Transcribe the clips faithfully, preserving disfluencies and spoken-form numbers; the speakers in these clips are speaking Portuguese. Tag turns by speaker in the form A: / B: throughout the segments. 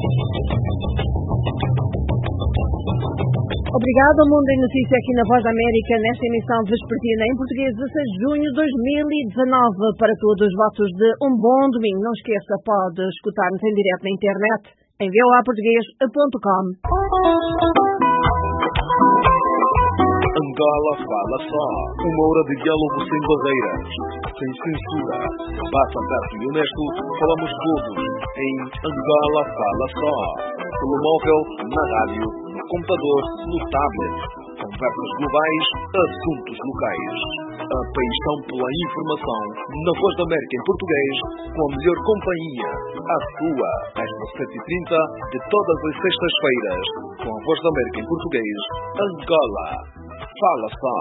A: Obrigado ao Mundo em Notícia aqui na Voz da América, nesta emissão vespertina em português, dezesseis de junho de dois mil e dezanove. Para todos os votos de um bom domingo. Não esqueça, pode escutar-nos em direto na internet em v o a português ponto com.
B: Angola fala só. Uma hora de diálogo sem barreiras, sem censura. Passa perto e honesto, falamos todos em Angola fala só. Pelo móvel, na rádio, no computador, no tablet. Conversas globais, assuntos locais. A paixão pela informação, na Voz da América em português, com a melhor companhia, a sua, às dezessete e trinta, de todas as sextas-feiras, com a Voz da América em português, Angola fala só.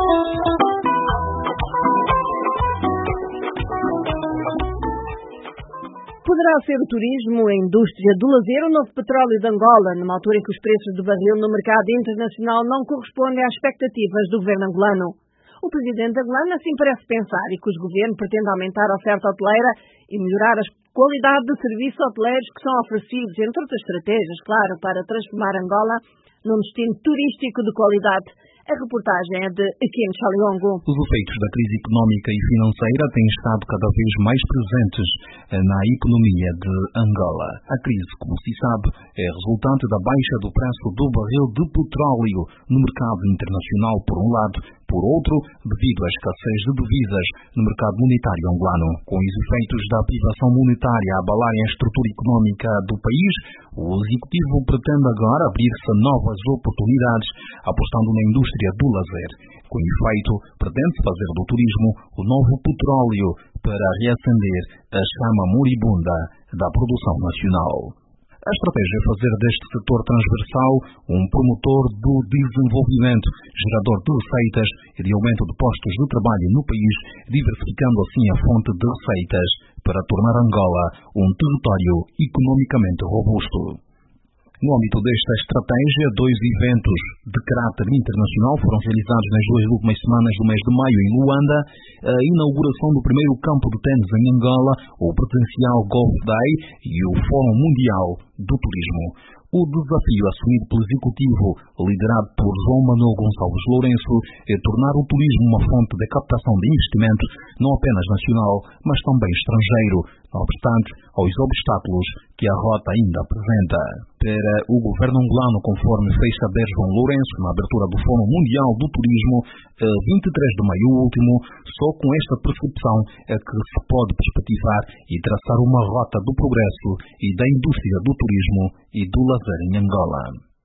A: Poderá ser o turismo, a indústria do lazer, o novo petróleo de Angola, numa altura em que os preços do barril no mercado internacional não correspondem às expectativas do governo angolano. O presidente angolano assim parece pensar e que o governo pretende aumentar a oferta hoteleira e melhorar a qualidade de serviços hoteleiros que são oferecidos, entre outras estratégias, claro, para transformar Angola num destino turístico de qualidade. A reportagem é de Kim Chaliongo.
C: Os efeitos da crise económica e financeira têm estado cada vez mais presentes na economia de Angola. A crise, como se sabe, é resultante da baixa do preço do barril de petróleo no mercado internacional, por um lado, por outro, devido à escassez de divisas no mercado monetário angolano. Com os efeitos da privação monetária a abalarem a estrutura económica do país, o executivo pretende agora abrir-se a novas oportunidades, apostando na indústria do lazer. Com efeito, pretende-se fazer do turismo o novo petróleo para reacender a chama moribunda da produção nacional. A estratégia é fazer deste setor transversal um promotor do desenvolvimento, gerador de receitas e de aumento de postos de trabalho no país, diversificando assim a fonte de receitas para tornar Angola um território economicamente robusto. No âmbito desta estratégia, dois eventos de caráter internacional foram realizados nas duas últimas semanas do mês de maio em Luanda: a inauguração do primeiro campo de ténis em Angola, o Presencial Golf Day e o Fórum Mundial do Turismo. O desafio assumido pelo Executivo, liderado por João Manuel Gonçalves Lourenço, é tornar o turismo uma fonte de captação de investimento, não apenas nacional, mas também estrangeiro, não obstante aos obstáculos que a rota ainda apresenta. Para o governo angolano, conforme fez saber João Lourenço na abertura do Fórum Mundial do Turismo, vinte e três de maio último, só com esta percepção é que se pode perspectivar e traçar uma rota do progresso e da indústria do turismo e do lazer em Angola.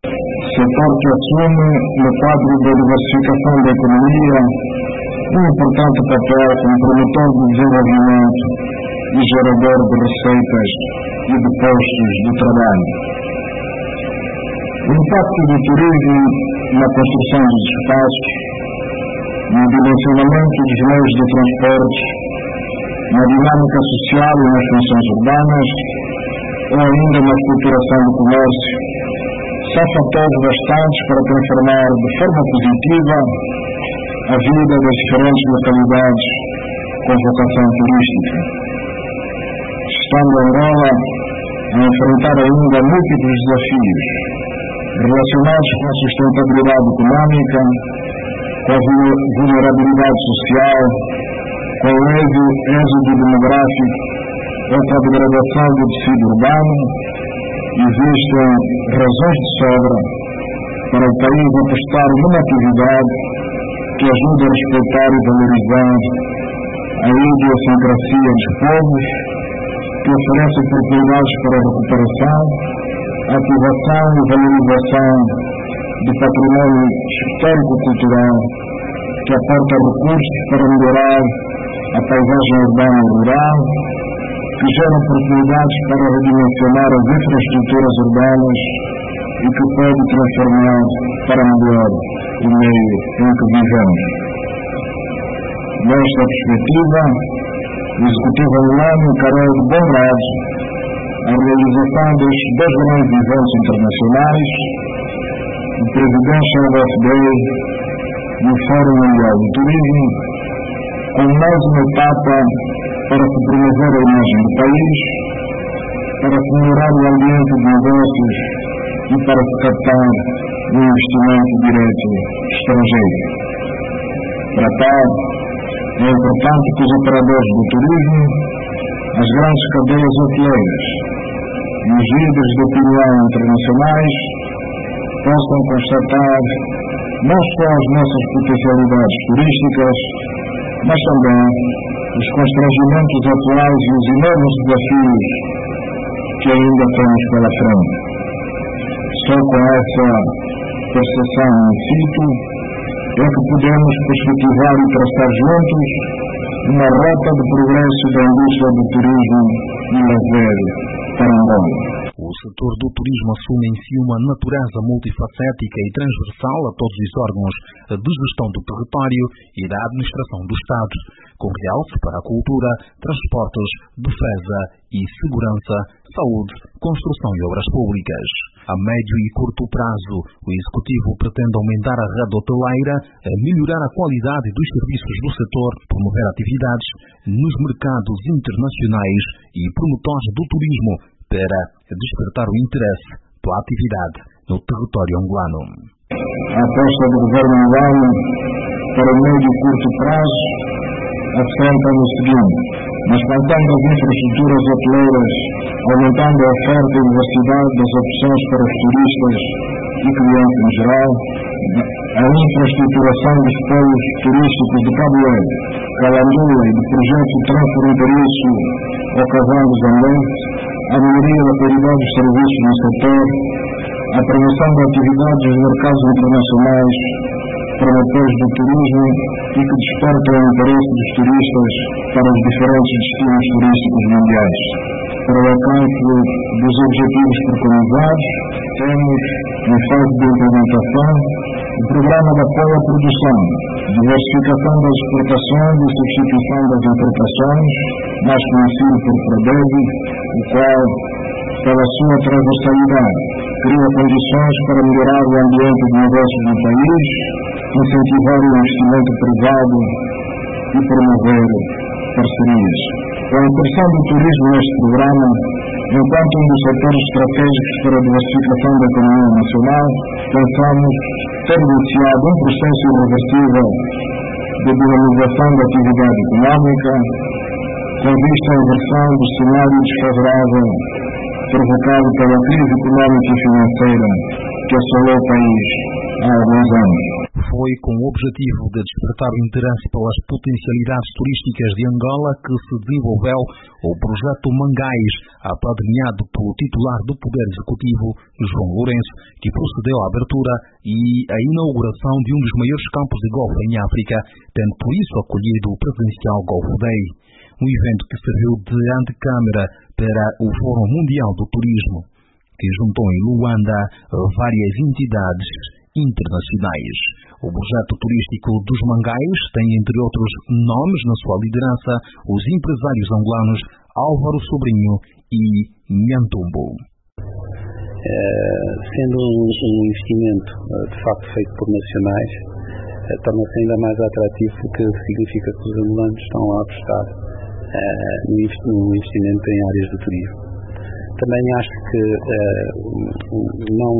D: Setor que assume, no quadro da diversificação da economia, um importante papel como promotor do desenvolvimento e gerador de receitas e de postos de trabalho. O impacto do turismo na construção dos espaços, no dimensionamento dos meios de transporte, na dinâmica social e nas funções urbanas, ou ainda na estruturação do comércio, são fatores bastantes para transformar de forma positiva a vida das diferentes localidades com vocação turística. Estando Angola a enfrentar ainda múltiplos desafios relacionados com a sustentabilidade económica, com a vulnerabilidade social, com o êxodo demográfico ou com a degradação do tecido urbano, existem razões de sobra para o país apostar numa atividade que ajude a respeitar e valorizar a idiosincrasia dos povos, que oferece oportunidades para a recuperação, ativação e valorização do património histórico-cultural, que aporta recursos para melhorar a paisagem urbana e rural, que gera oportunidades para redimensionar as infraestruturas urbanas e que pode transformar para melhor o meio em que vivemos. Nesta perspectiva, o Executivo angolano encarou de bom grado a realização destes dois grandes eventos internacionais, o Presidential Golf Day e o Fórum Mundial do Turismo, como mais uma etapa para se promover a imagem do país, para se melhorar o ambiente de negócios e para se captar o investimento direto estrangeiro. Para tal, é importante que os operadores do turismo, as grandes cadeias hoteleiras e os líderes de opinião internacionais possam constatar não só as nossas potencialidades turísticas, mas também os constrangimentos atuais e os enormes desafios que ainda temos pela frente. Só com essa percepção in situ é que podemos perspectivar e traçar juntos uma rota de progresso da indústria do turismo e lazer para Angola.
C: O setor do turismo assume em si uma natureza multifacética e transversal a todos os órgãos de gestão do território e da administração do Estado, com realce para a cultura, transportes, defesa e segurança, saúde, construção e obras públicas. A médio e curto prazo, o Executivo pretende aumentar a rede hoteleira, melhorar a qualidade dos serviços do setor, promover atividades nos mercados internacionais e promotores do turismo para despertar o interesse pela atividade no território angolano.
D: A aposta do governo angolano para o médio e curto prazo assenta no seguinte: expandindo as infraestruturas hoteleiras, aumentando a oferta e diversidade das opções para os turistas e clientes em geral, a infraestruturação dos polos turísticos de Cabo Verde, Calandula e do projeto transfronteiriço Okavango-Zambeze, a melhoria da qualidade dos serviços no setor, a promoção de atividades nos mercados internacionais, promotores do turismo e que despertam o interesse dos turistas para os diferentes destinos turísticos mundiais. Para o alcance dos objetivos preconizados, temos, em fase de implementação, o programa de apoio à produção, diversificação das exportações e substituição das importações, mais conhecido por PRODEV, o qual, pela sua transversalidade, cria condições para melhorar o ambiente de negócios no país, incentivar o investimento privado e promover parcerias. Com a inserção do turismo neste programa, enquanto um dos setores estratégicos para a diversificação da economia nacional, pensamos ter iniciado um processo irreversível de dinamização da atividade económica, com vista à inversão do cenário desfavorável provocado pela crise económica e financeira que assolou o país há alguns anos.
C: Foi com o objetivo de despertar o interesse pelas potencialidades turísticas de Angola que se desenvolveu o projeto Mangais, apadrinhado pelo titular do Poder Executivo, João Lourenço, que procedeu à abertura e à inauguração de um dos maiores campos de golfe em África, tendo por isso acolhido o presencial Golf Day, um evento que serviu de antecâmara para o Fórum Mundial do Turismo, que juntou em Luanda várias entidades internacionais. O projeto turístico dos Mangais tem, entre outros nomes na sua liderança, os empresários angolanos Álvaro Sobrinho e Nhantumbo.
E: É, sendo um, um investimento de facto feito por nacionais, é, torna-se ainda mais atrativo porque significa que os angolanos estão a apostar é, no investimento em áreas do turismo. Também acho que é, não,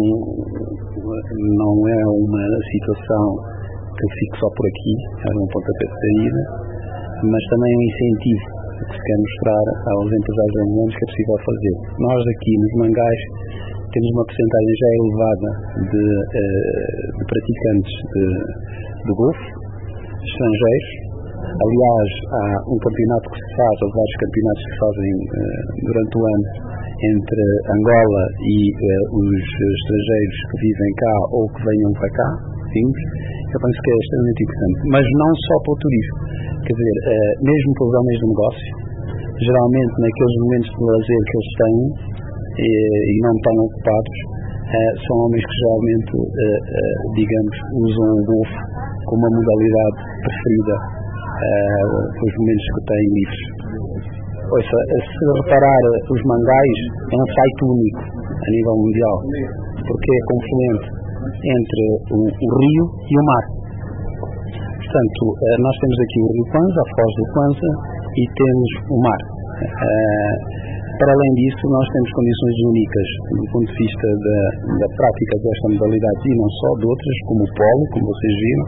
E: não é uma situação que fique só por aqui, é um pontapé de saída, mas também é um incentivo que se quer mostrar aos empresários angolanos que é possível fazer. Nós aqui nos Mangais temos uma porcentagem já elevada de, de praticantes de, de golfe estrangeiros. Aliás, há um campeonato que se faz, ou vários campeonatos que se fazem durante o ano entre Angola e uh, os estrangeiros que vivem cá ou que venham para cá, sim, eu penso que é extremamente interessante. Mas não só para o turismo, quer dizer, uh, mesmo para os homens de negócio, geralmente naqueles momentos de lazer que eles têm e, e não estão ocupados, uh, são homens que geralmente, uh, uh, digamos, usam o golfe como uma modalidade preferida uh, para os momentos que têm livres. Ouça, se reparar, os Mangais é um site único a nível mundial, porque é confluente entre o, o rio e o mar. Portanto, nós temos aqui o rio Kwanza, a foz do Kwanza, e temos o mar. Para além disso, nós temos condições únicas do ponto de vista da, da prática desta modalidade e não só, de outras, como o polo, como vocês viram,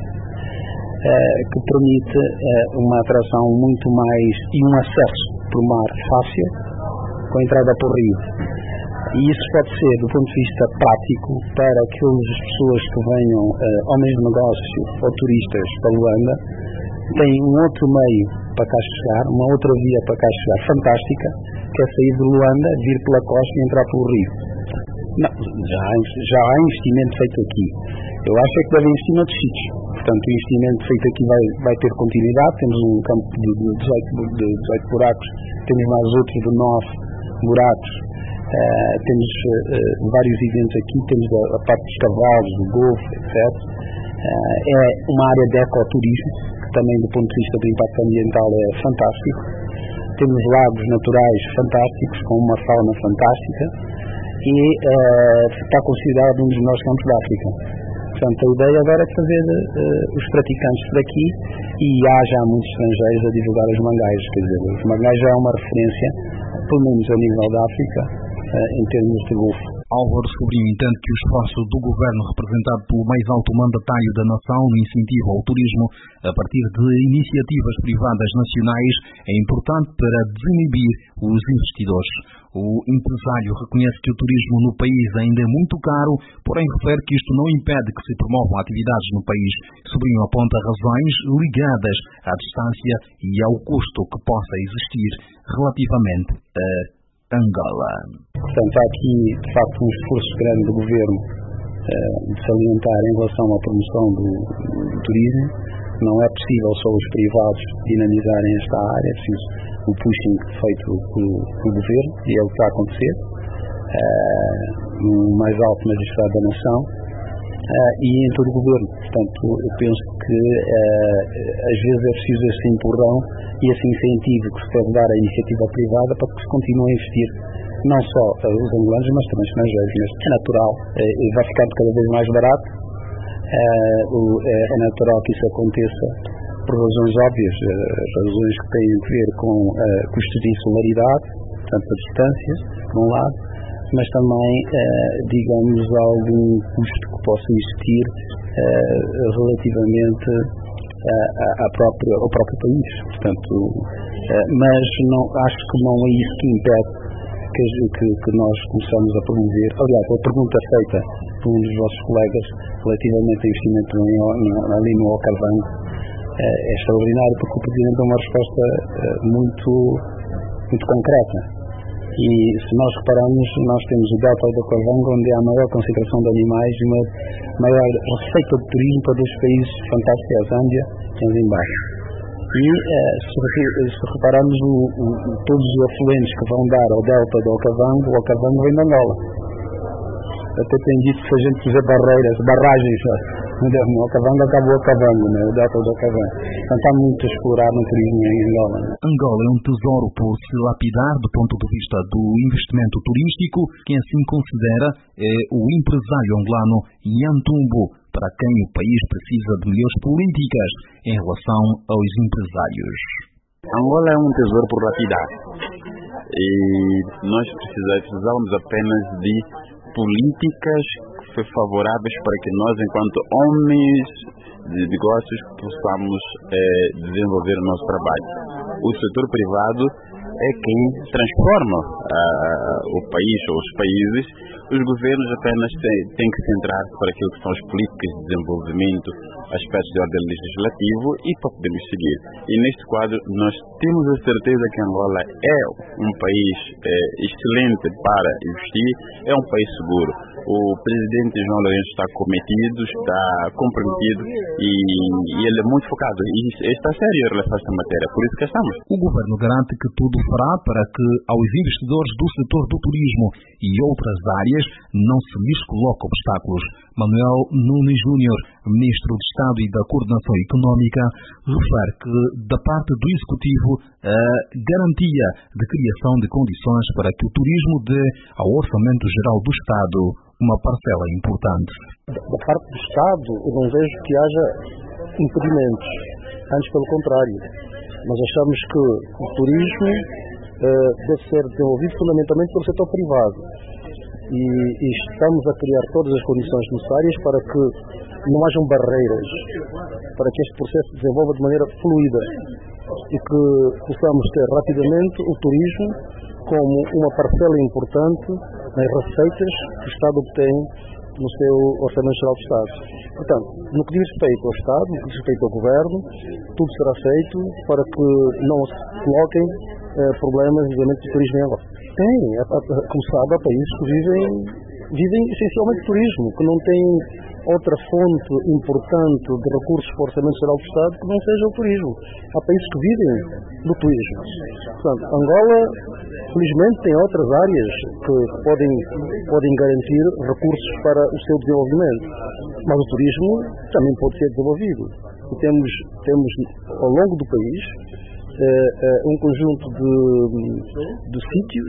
E: eh, que permite eh, uma atração muito mais e um acesso por mar fácil com a entrada por rio. E isso pode ser, do ponto de vista prático, para aquelas pessoas que venham, eh, homens de negócio ou turistas para Luanda, têm um outro meio para cá chegar, uma outra via para cá chegar fantástica, que é sair de Luanda, vir pela costa e entrar pelo rio. Não, já, há, já há investimento feito aqui. Eu acho é que deve investir noutros sítios. Portanto, o investimento feito aqui vai, vai ter continuidade. Temos um campo de, de, dezoito, de dezoito buracos, temos mais outro de nove buracos. Uh, temos uh, vários eventos aqui, temos a, a parte dos cavalos, do golfe, etcétera. Uh, é uma área de ecoturismo, que também do ponto de vista do impacto ambiental é fantástico. Temos lagos naturais fantásticos, com uma fauna fantástica, e uh, está considerado um dos melhores campos da África. Portanto, a ideia agora é fazer uh, os praticantes daqui, e há já muitos estrangeiros a divulgar os mangais. Quer dizer, os mangais já é uma referência, pelo menos a nível da África, uh, em termos de golfe.
C: Álvaro Sobrinho entende que o esforço do governo, representado pelo mais alto mandatário da nação no incentivo ao turismo, a partir de iniciativas privadas nacionais, é importante para desinibir os investidores. O empresário reconhece que o turismo no país ainda é muito caro, porém refere que isto não impede que se promovam atividades no país. Sobrinho aponta razões ligadas à distância e ao custo que possa existir relativamente a Angola.
E: Portanto, há aqui, de facto, um esforço grande do governo eh, de salientar em relação à promoção do, do turismo. Não é possível só os privados dinamizarem esta área, é preciso o pushing feito pelo, pelo governo, e é o que está a acontecer, eh, no mais alto magistrado da nação, eh, e em todo o governo. Portanto, eu penso que eh, às vezes é preciso esse empurrão e esse incentivo que se deve dar à iniciativa privada para que se continue a investir, não só os angolanos, mas também os estrangeiros. Mas é natural, eh, vai ficando cada vez mais barato, eh, é natural que isso aconteça por razões óbvias, eh, razões que têm a ver com eh, custos de insularidade, portanto a distâncias, por um lado, mas também, eh, digamos, algum custo que possa existir eh, relativamente à, à própria, ao próprio país. Portanto, eh, mas não, acho que não é isso que impede que, que, que nós começamos a promover. Aliás, a pergunta feita por um dos vossos colegas relativamente ao investimento ali no Okavango é extraordinário, porque o Presidente dá uma resposta muito, muito concreta. E se nós repararmos, nós temos o Delta do Okavango, onde há a maior concentração de animais e uma maior receita de turismo para dois países fantásticos, a Zâmbia e a Zimbábue. E se, se repararmos o, o, todos os afluentes que vão dar ao Delta do Okavango, o Okavango vem de Angola. Até tem dito que se a gente fizer barreiras, barragens, no Okavango acabou o Okavango, né? O Delta do Okavango. Portanto, há muito a explorar no turismo em Angola. Né?
C: Angola é um tesouro por se lapidar do ponto de vista do investimento turístico. Quem assim considera é o empresário angolano Nhantumbo, para quem o país precisa de melhores políticas em relação aos empresários.
F: Angola é um tesouro por lapidar. E nós precisamos apenas de políticas favoráveis para que nós, enquanto homens de negócios, possamos eh, desenvolver o nosso trabalho. O setor privado é quem transforma uh, o país ou os países. Os governos apenas têm, têm que centrar para aquilo que são as políticas de desenvolvimento, aspectos de ordem legislativo, e para podermos seguir. E neste quadro nós temos a certeza que Angola é um país eh, excelente para investir, é um país seguro. O presidente João Lourenço está cometido, está comprometido e, e ele é muito focado e está sério em relação a esta matéria, por isso que estamos.
C: O governo garante que tudo fará para que aos investidores do setor do turismo e outras áreas não se lhes coloque obstáculos. Manuel Nunes Júnior, Ministro de Estado e da Coordenação Económica, refere que da parte do Executivo a garantia de criação de condições para que o turismo dê ao Orçamento Geral do Estado uma parcela importante.
G: Da parte do Estado, eu não vejo que haja impedimentos, antes pelo contrário. Nós achamos que o turismo uh, deve ser desenvolvido fundamentalmente pelo setor privado. E, e estamos a criar todas as condições necessárias para que não hajam barreiras, para que este processo se desenvolva de maneira fluida e que possamos ter rapidamente o turismo como uma parcela importante nas receitas que o Estado obtém no seu Orçamento Geral do Estado. Portanto, no que diz respeito ao Estado, no que diz respeito ao Governo, tudo será feito para que não se coloquem eh, problemas no desenvolvimento do turismo em Angola. Tem, como sabe, há países que vivem, vivem essencialmente de turismo, que não têm outra fonte importante de recursos para o Orçamento Geral do Estado que não seja o turismo. Há países que vivem do turismo. Portanto, Angola, felizmente, tem outras áreas que podem, podem garantir recursos para o seu desenvolvimento. Mas o turismo também pode ser desenvolvido. E temos, temos ao longo do país, uh, uh, um conjunto de, de sítios,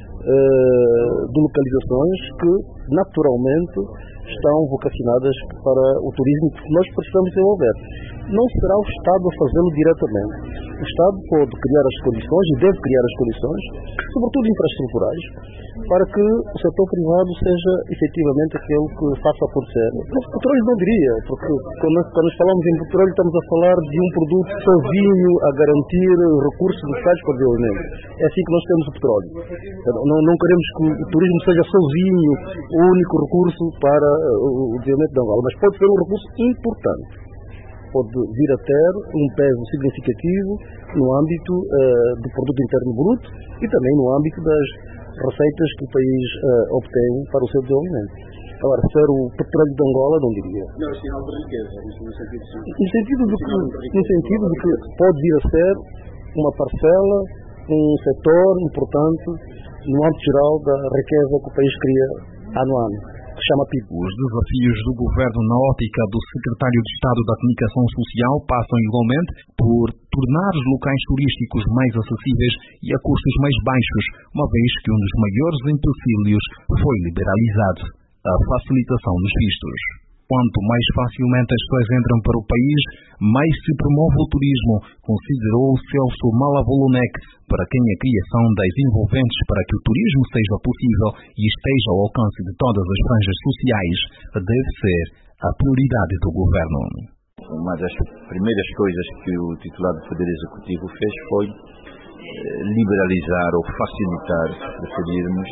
G: uh, de localizações que, naturalmente, estão vocacionadas para o turismo que nós precisamos desenvolver. Não será o Estado a fazê-lo diretamente. O Estado pode criar as condições e deve criar as condições, sobretudo infraestruturais, para que o setor privado seja efetivamente aquele que faça acontecer. Mas petróleo não diria, porque quando nós, quando nós falamos em petróleo estamos a falar de um produto sozinho a garantir recursos necessários para o desenvolvimento. É assim que nós temos o petróleo. Não, não queremos que o turismo seja sozinho o único recurso para o desenvolvimento de Angola, mas pode ser um recurso importante. Pode vir a ter um peso significativo no âmbito uh, do produto interno bruto e também no âmbito das receitas que o país uh, obtém para o seu desenvolvimento. Agora, ser o petróleo de Angola, não diria.
H: Não, é sinal de riqueza, no sentido de...
G: No sentido de que, no sentido de que pode vir a ser uma parcela, um setor importante no âmbito geral da riqueza que o país cria ano a ano. Chama P I B.
C: Os desafios do governo na ótica do secretário de Estado da Comunicação Social passam igualmente por tornar os locais turísticos mais acessíveis e a custos mais baixos, uma vez que um dos maiores empecilhos foi liberalizado: a facilitação dos vistos. Quanto mais facilmente as pessoas entram para o país, mais se promove o turismo, considerou Celso Malavolunek, para quem a criação das envolventes para que o turismo seja possível e esteja ao alcance de todas as franjas sociais deve ser a prioridade do governo.
F: Uma das primeiras coisas que o titular do Poder Executivo fez foi liberalizar ou facilitar, se preferirmos,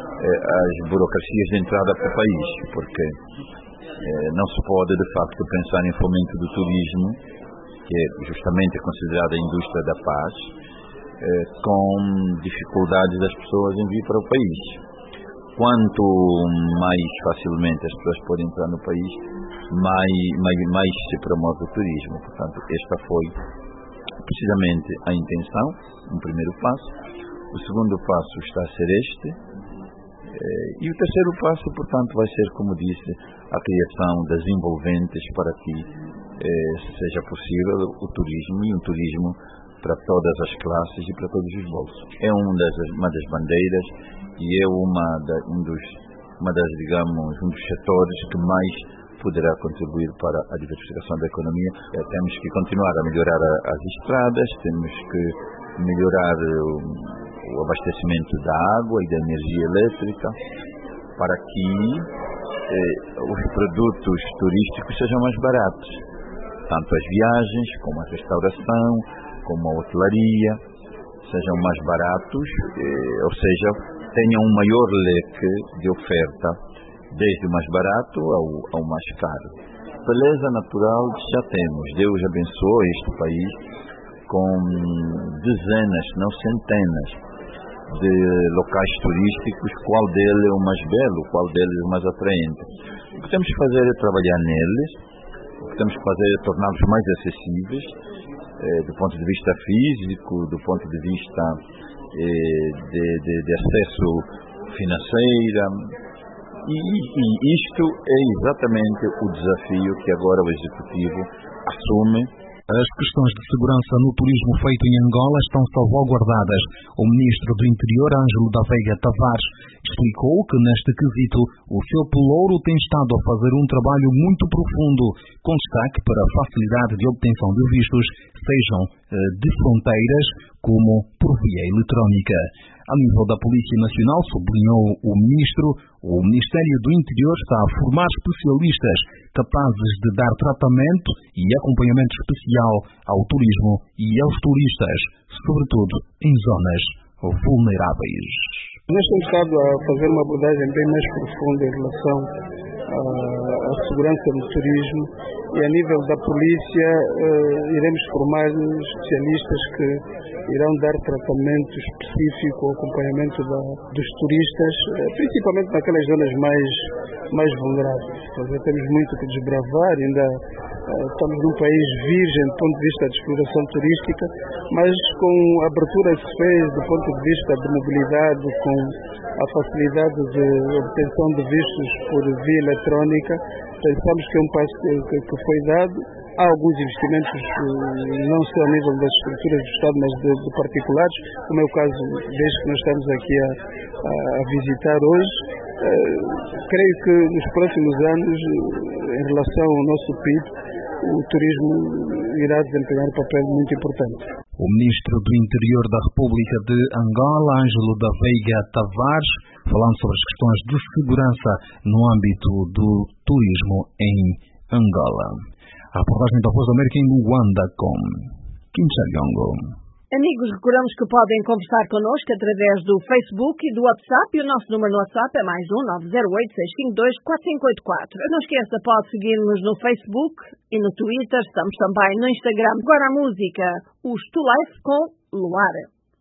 F: as burocracias de entrada para o país, porque não se pode, de facto, pensar em fomento do turismo, que é justamente considerada a indústria da paz, com dificuldades das pessoas em vir para o país. Quanto mais facilmente as pessoas podem entrar no país, mais, mais, mais se promove o turismo. Portanto, esta foi precisamente a intenção, um primeiro passo. O segundo passo está a ser este. E o terceiro passo, portanto, vai ser, como disse, a criação das envolventes para que eh, seja possível o turismo, e um turismo para todas as classes e para todos os bolsos. É um das, uma das bandeiras e é uma, da, um dos, uma das, digamos, um dos setores que mais poderá contribuir para a diversificação da economia. Eh, temos que continuar a melhorar a, as estradas, temos que melhorar o, o abastecimento da água e da energia elétrica, para que eh, os produtos turísticos sejam mais baratos, tanto as viagens, como a restauração, como a hotelaria, sejam mais baratos, eh, ou seja, tenham um maior leque de oferta, desde o mais barato ao, ao mais caro. Beleza natural já temos. Deus abençoe este país com dezenas, se não centenas, de locais turísticos, qual deles é o mais belo, qual deles é o mais atraente. O que temos que fazer é trabalhar neles, o que temos que fazer é torná-los mais acessíveis, eh, do ponto de vista físico, do ponto de vista eh, de, de, de acesso financeiro. E, e isto é exatamente o desafio que agora o Executivo assume.
C: As questões de segurança no turismo feito em Angola estão salvaguardadas. O ministro do Interior, Ângelo da Veiga Tavares, explicou que, neste quesito, o seu pelouro tem estado a fazer um trabalho muito profundo, com destaque para a facilidade de obtenção de vistos, sejam de fronteiras como por via eletrónica. A nível da Polícia Nacional, sublinhou o ministro, o Ministério do Interior está a formar especialistas capazes de dar tratamento e acompanhamento especial ao turismo e aos turistas, sobretudo em zonas vulneráveis.
I: Nós temos estado a fazer uma abordagem bem mais profunda em relação à segurança no turismo e a nível da polícia uh, iremos formar especialistas que irão dar tratamento específico ao acompanhamento da, dos turistas, uh, principalmente naquelas zonas mais, mais vulneráveis. Nós temos muito que desbravar, ainda uh, estamos num país virgem do ponto de vista da exploração turística, mas com a abertura que se fez do ponto de vista de mobilidade, com a facilidade de obtenção de vistos por via eletrónica, pensamos que é um passo que, que, que foi dado. Há alguns investimentos, não só a nível das estruturas do Estado, mas de, de particulares, como é o caso desde que nós estamos aqui a, a, a visitar hoje. Uh, creio que nos próximos anos, em relação ao nosso P I B, o turismo irá desempenhar um papel muito importante.
C: O ministro do Interior da República de Angola, Ângelo da Veiga Tavares, falando sobre as questões de segurança no âmbito do turismo em Angola. A reportagem da Voz da América em Luanda com Kim Chalhongo.
A: Amigos, recordamos que podem conversar connosco através do Facebook e do WhatsApp. E o nosso número no WhatsApp é mais um nove zero oito, seis cinco dois, quatro cinco oito quatro. Não esqueça, pode seguir-nos no Facebook e no Twitter. Estamos também no Instagram. Agora a música, os To Life com Luar.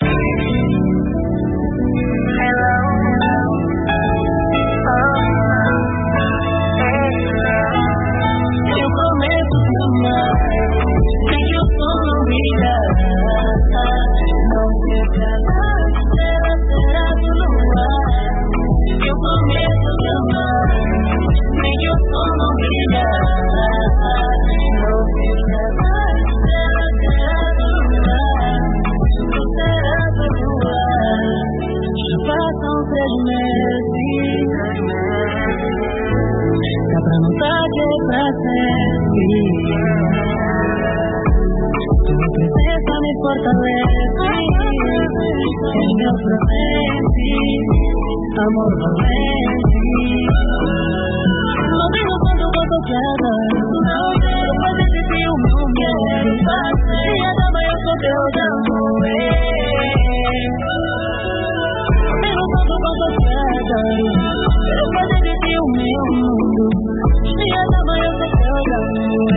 J: Eu prometo te amar, sem que o sol não brilhar. Não fica nada, será, será do luar. Eu prometo te amar, sem que o sol não brilhar. Não fica nada, será, será do luar. Tu serás do luar. Já passam três meses, dá pra notar que é pra sempre. Tua presença me fortalece, é meu presente, amor valente. Não tenho tanto quanto eu quero, não quero fazer de ti o meu quero. Dia da manhã eu sou teu amor. Não tenho tanto quanto eu quero, quero fazer de ti o meu mundo. Dia da manhã eu sou teu amor.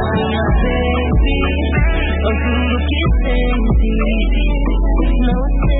J: No